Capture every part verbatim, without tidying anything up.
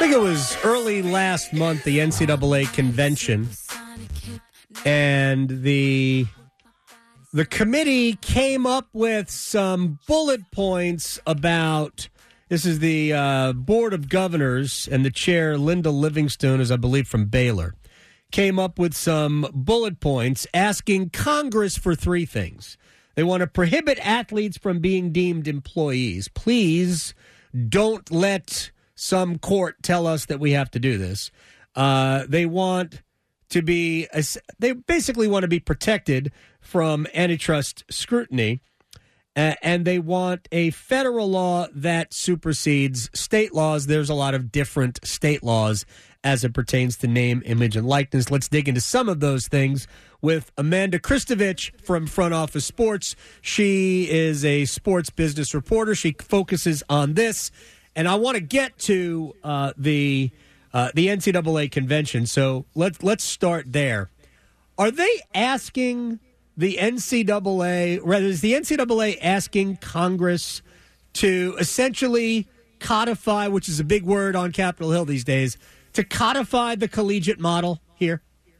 think it was early last month, the N C double A convention, and the the committee came up with some bullet points about, this is the uh, Board of Governors, and the chair, Linda Livingstone, is I believe from Baylor, came up with some bullet points asking Congress for three things. They want to prohibit athletes from being deemed employees. Please don't let some court tell us that we have to do this. Uh, they want to be, they basically want to be protected from antitrust scrutiny. Uh, and they want a federal law that supersedes state laws. There's a lot of different state laws as it pertains to name, image, and likeness. Let's dig into some of those things with Amanda Kristovich from Front Office Sports. She is a sports business reporter. She focuses on this. And I want to get to uh, the uh, the N C double A convention. So let's let's start there. Are they asking the N C double A, rather, is the N C double A asking Congress to essentially codify, which is a big word on Capitol Hill these days, to codify the collegiate model here?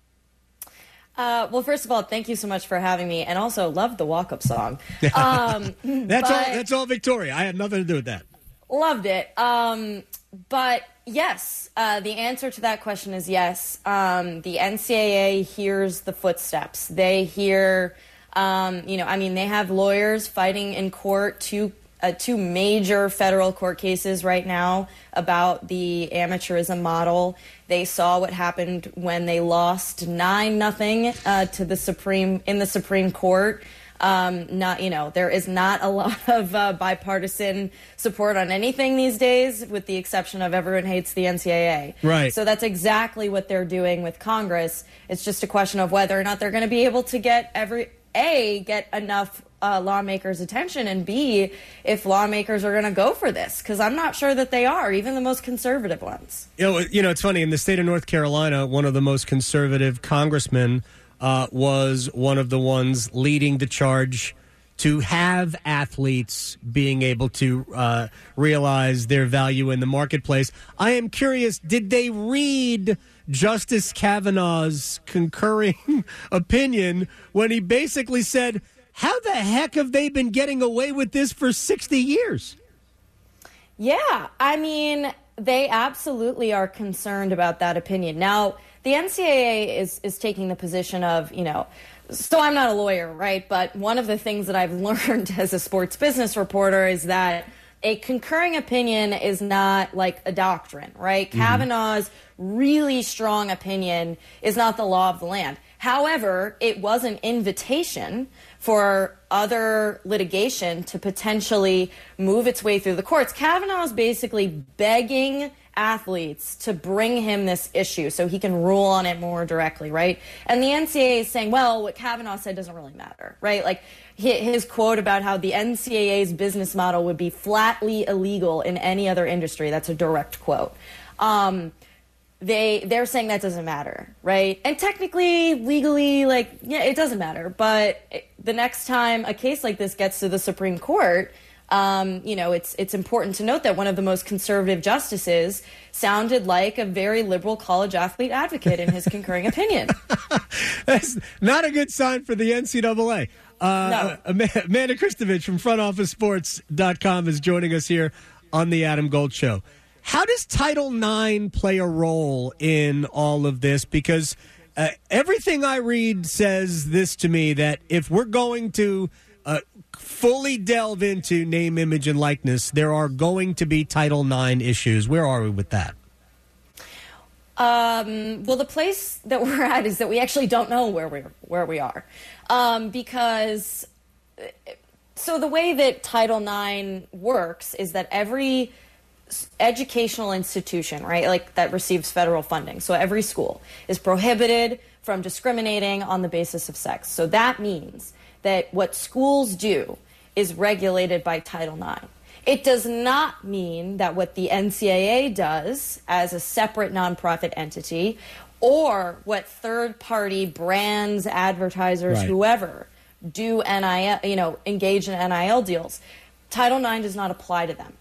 Uh, well, first of all, thank you so much for having me, and also love the walk-up song. Um, that's all. That's all, Victoria. I had nothing to do with that. Loved it. Um, but yes, uh, the answer to that question is yes. Um, the N C double A hears the footsteps. They hear, um, you know, I mean, they have lawyers fighting in court, two, uh, two major federal court cases right now about the amateurism model. They saw what happened when they lost nine nothing uh, to the Supreme in the Supreme Court. Um, not, you know, there is not a lot of uh, bipartisan support on anything these days, with the exception of everyone hates the N C double A. Right. So that's exactly what they're doing with Congress. It's just a question of whether or not they're going to be able to get every A, get enough uh, lawmakers' attention, and B, if lawmakers are going to go for this, because I'm not sure that they are, even the most conservative ones. You know, you know, it's funny, in the state of North Carolina, one of the most conservative congressmen Uh, was one of the ones leading the charge to have athletes being able to uh, realize their value in the marketplace. I am curious, did they read Justice Kavanaugh's concurring opinion when he basically said, how the heck have they been getting away with this for sixty years? Yeah, I mean, they absolutely are concerned about that opinion. Now, the N C double A is, is taking the position of, you know, so I'm not a lawyer, right? But one of the things that I've learned as a sports business reporter is that a concurring opinion is not like a doctrine, right? Mm-hmm. Kavanaugh's really strong opinion is not the law of the land. However, it was an invitation for other litigation to potentially move its way through the courts. Kavanaugh is basically begging athletes to bring him this issue so he can rule on it more directly, right? And the N C double A is saying, well, what Kavanaugh said doesn't really matter, right? Like his quote about how the N C double A's business model would be flatly illegal in any other industry, that's a direct quote. Um, they, they're saying that doesn't matter, right? And technically, legally, like, yeah, it doesn't matter. But the next time a case like this gets to the Supreme Court, Um, you know, it's it's important to note that one of the most conservative justices sounded like a very liberal college athlete advocate in his concurring opinion. That's not a good sign for the N C double A. Uh, no. Amanda Kristovich from front office sports dot com is joining us here on the Adam Gold Show. How does Title nine play a role in all of this? Because uh, everything I read says this to me, that if we're going to Uh, fully delve into name, image, and likeness, there are going to be Title nine issues. Where are we with that? Um, well, the place that we're at is that we actually don't know where we where we are, um, because so the way that Title nine works is that every educational institution, right, like that receives federal funding, so every school is prohibited from discriminating on the basis of sex. So that means that what schools do is regulated by Title nine. It does not mean that what the N C double A does as a separate nonprofit entity, or what third-party brands, advertisers, right. whoever do N I L, you know, engage in N I L deals, Title nine does not apply to them.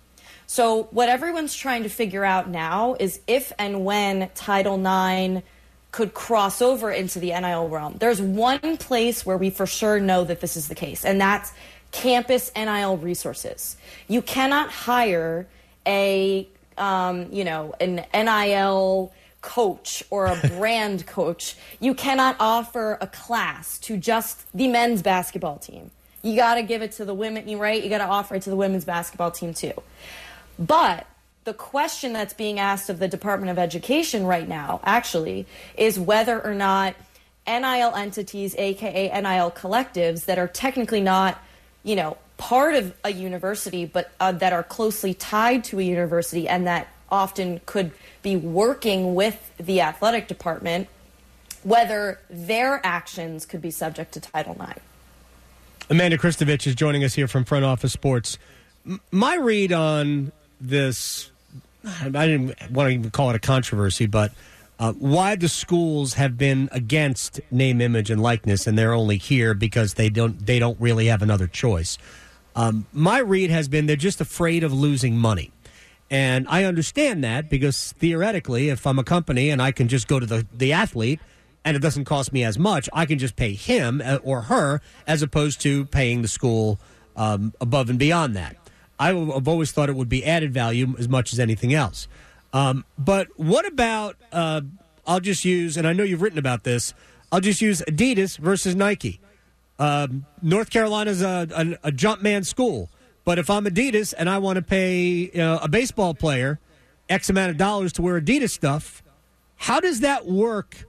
So what everyone's trying to figure out now is if and when Title nine could cross over into the N I L realm. There's one place where we for sure know that this is the case, and that's campus N I L resources. You cannot hire a, um, you know, an N I L coach or a brand coach. You cannot offer a class to just the men's basketball team. You got to give it to the women, right? You got to offer it to the women's basketball team too. But the question that's being asked of the Department of Education right now, actually, is whether or not N I L entities, aka N I L collectives, that are technically not, you know, part of a university, but uh, that are closely tied to a university and that often could be working with the athletic department, whether their actions could be subject to Title nine. Amanda Kristovich is joining us here from Front Office Sports. M- my read on this, I didn't want to even call it a controversy, but uh, why the schools have been against name, image, and likeness, and they're only here because they don't they don't really have another choice. Um, my read has been they're just afraid of losing money. And I understand that because theoretically, if I'm a company and I can just go to the, the athlete and it doesn't cost me as much, I can just pay him or her as opposed to paying the school um, above and beyond that. I've always thought it would be added value as much as anything else. Um, but what about, uh, I'll just use, and I know you've written about this, I'll just use Adidas versus Nike. Um, North Carolina's a, a, a Jumpman school. But if I'm Adidas and I want to pay you know, a baseball player X amount of dollars to wear Adidas stuff, how does that work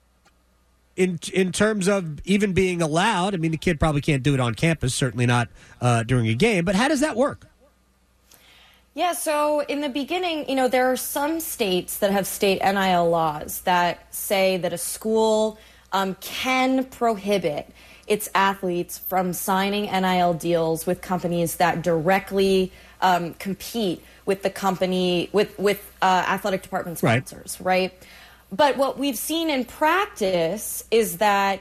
in in terms of even being allowed? I mean, the kid probably can't do it on campus, certainly not uh, during a game. But how does that work? Yeah, so in the beginning, you know, there are some states that have state N I L laws that say that a school um, can prohibit its athletes from signing N I L deals with companies that directly um, compete with the company, with, with uh, athletic department sponsors, right. right? But what we've seen in practice is that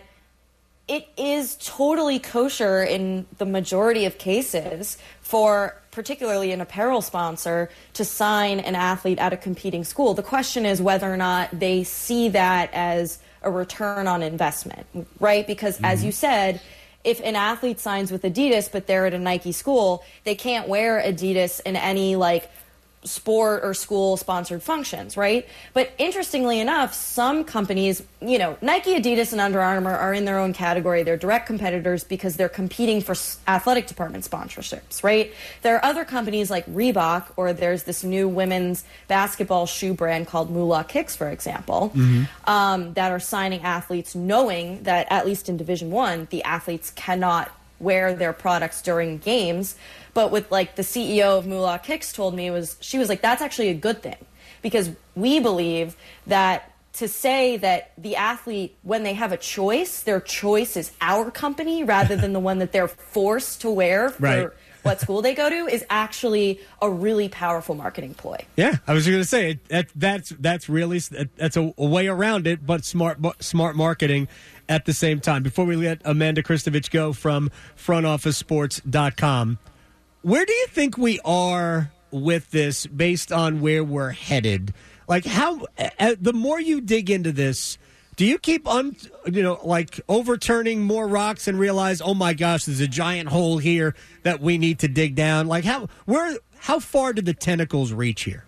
it is totally kosher in the majority of cases for particularly an apparel sponsor to sign an athlete at a competing school. The question is whether or not they see that as a return on investment, right? Because mm-hmm. as you said, if an athlete signs with Adidas, but they're at a Nike school, they can't wear Adidas in any like sport or school sponsored functions, right? But interestingly enough, some companies, you know, Nike, Adidas, and Under Armour are in their own category. They're direct competitors because they're competing for athletic department sponsorships, right? There are other companies like Reebok, or there's this new women's basketball shoe brand called Moolah Kicks, for example, mm-hmm. um, that are signing athletes knowing that, at least in Division One, the athletes cannot wear their products during games. But with like the C E O of Moolah Kicks told me was she was like, that's actually a good thing, because we believe that to say that the athlete, when they have a choice, their choice is our company rather than the one that they're forced to wear for right. what school they go to, is actually a really powerful marketing ploy. Yeah, I was going to say that that's that's really that's a, a way around it, but smart smart marketing at the same time. Before we let Amanda Kristovich go from front office sports dot com, where do you think we are with this based on where we're headed? Like, how, uh, the more you dig into this, do you keep, un, you know, like overturning more rocks and realize, oh my gosh, there's a giant hole here that we need to dig down? Like, how, where, how far did the tentacles reach here?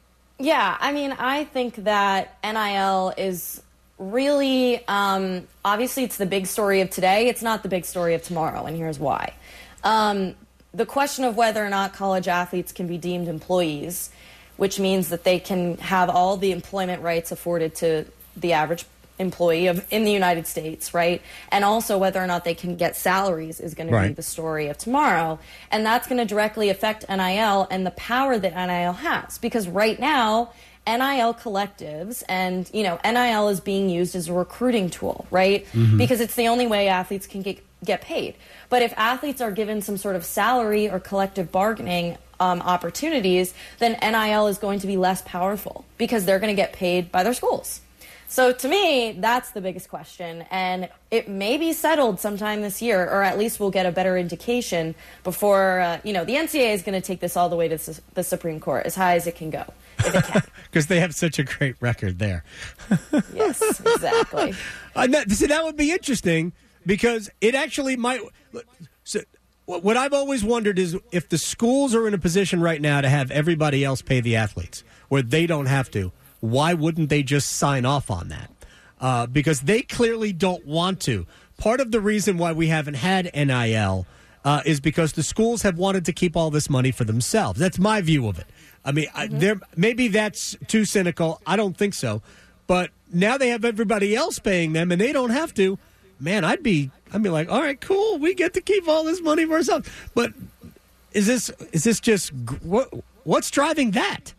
Yeah, I mean, I think that N I L is really, um, obviously it's the big story of today. It's not the big story of tomorrow, and here's why. Um, The question of whether or not college athletes can be deemed employees, which means that they can have all the employment rights afforded to the average employee of in the United States, right? And also whether or not they can get salaries is going to right. be the story of tomorrow. And that's going to directly affect N I L and the power that N I L has. Because right now, N I L collectives and, you know, N I L is being used as a recruiting tool, right? Mm-hmm. Because it's the only way athletes can get get paid. But if athletes are given some sort of salary or collective bargaining um, opportunities, then N I L is going to be less powerful because they're going to get paid by their schools. So to me, that's the biggest question. And it may be settled sometime this year, or at least we'll get a better indication before, uh, you know, the N C double A is going to take this all the way to the Supreme Court, as high as it can go, if it can. Because they have such a great record there. Yes, exactly. Uh, that, see, that would be interesting because it actually might. So, what I've always wondered is if the schools are in a position right now to have everybody else pay the athletes, where they don't have to, why wouldn't they just sign off on that? Uh, because they clearly don't want to. Part of the reason why we haven't had N I L uh, is because the schools have wanted to keep all this money for themselves. That's my view of it. I mean, mm-hmm. I, there maybe that's too cynical. I don't think so. But now they have everybody else paying them, and they don't have to. Man, I'd be, I'd be like, all right, cool. We get to keep all this money for ourselves. But is this is this just what, what's driving that?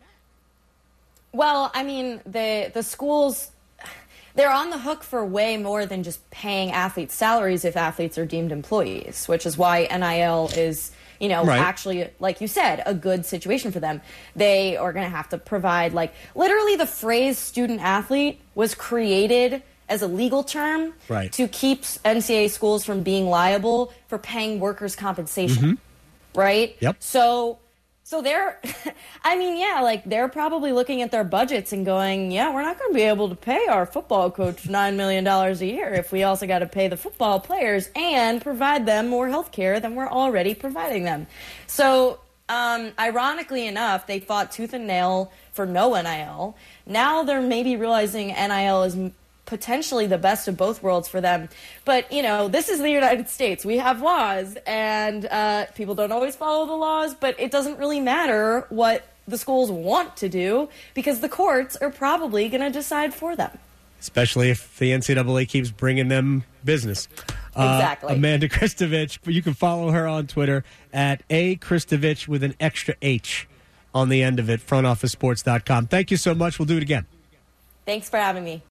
Well, I mean, the the schools, they're on the hook for way more than just paying athletes' salaries if athletes are deemed employees, which is why N I L is, you know, right. actually, like you said, a good situation for them. They are going to have to provide, like, literally the phrase student athlete was created as a legal term right. to keep N C double A schools from being liable for paying workers' compensation, mm-hmm. right? Yep. So... So they're, I mean, yeah, like they're probably looking at their budgets and going, yeah, we're not going to be able to pay our football coach nine million dollars a year if we also got to pay the football players and provide them more health care than we're already providing them. So um, ironically enough, they fought tooth and nail for no N I L. Now they're maybe realizing N I L is potentially the best of both worlds for them. But, you know, this is the United States. We have laws, and uh, people don't always follow the laws, but it doesn't really matter what the schools want to do because the courts are probably going to decide for them. Especially if the N C double A keeps bringing them business. Exactly. Uh, Amanda Kristovich, you can follow her on Twitter at A Kristovich with an extra H on the end of it, front office sports dot com. Thank you so much. We'll do it again. Thanks for having me.